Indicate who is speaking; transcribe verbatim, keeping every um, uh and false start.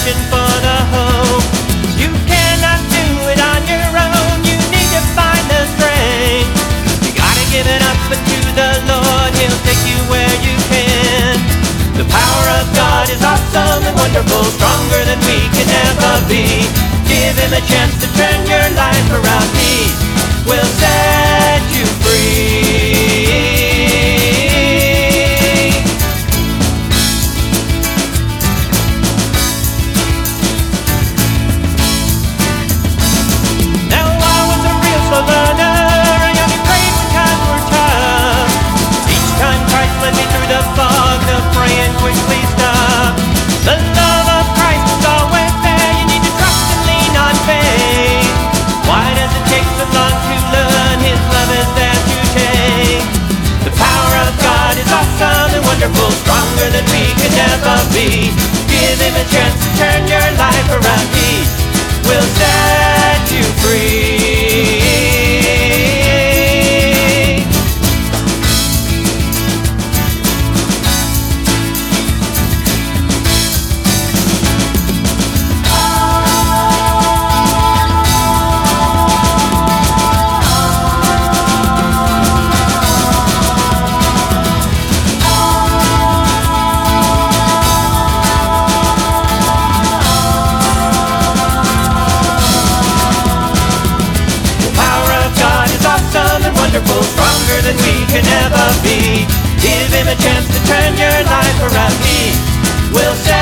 Speaker 1: searching for the hope. You cannot do it on your own. You need to find the strength. You gotta give it up to the Lord. He'll take you where you can. The power of God is awesome and wonderful, stronger than we can ever be. Give Him a chance to turn your life around. He will set you free. Now I was a real slow learner. I got me prayed when times were tough. Each time Christ led me through the fog, the praying quickly stopped. The love of Christ is always there. You need to trust and lean on faith. Why does it take so long to learn? His love is there to take. The power of God is awesome and wonderful, stronger than we could ever be. Give Him a chance to turn your life around. He will set you free. Wonderful, stronger than we can ever be. Give Him a chance to turn your life around. He will set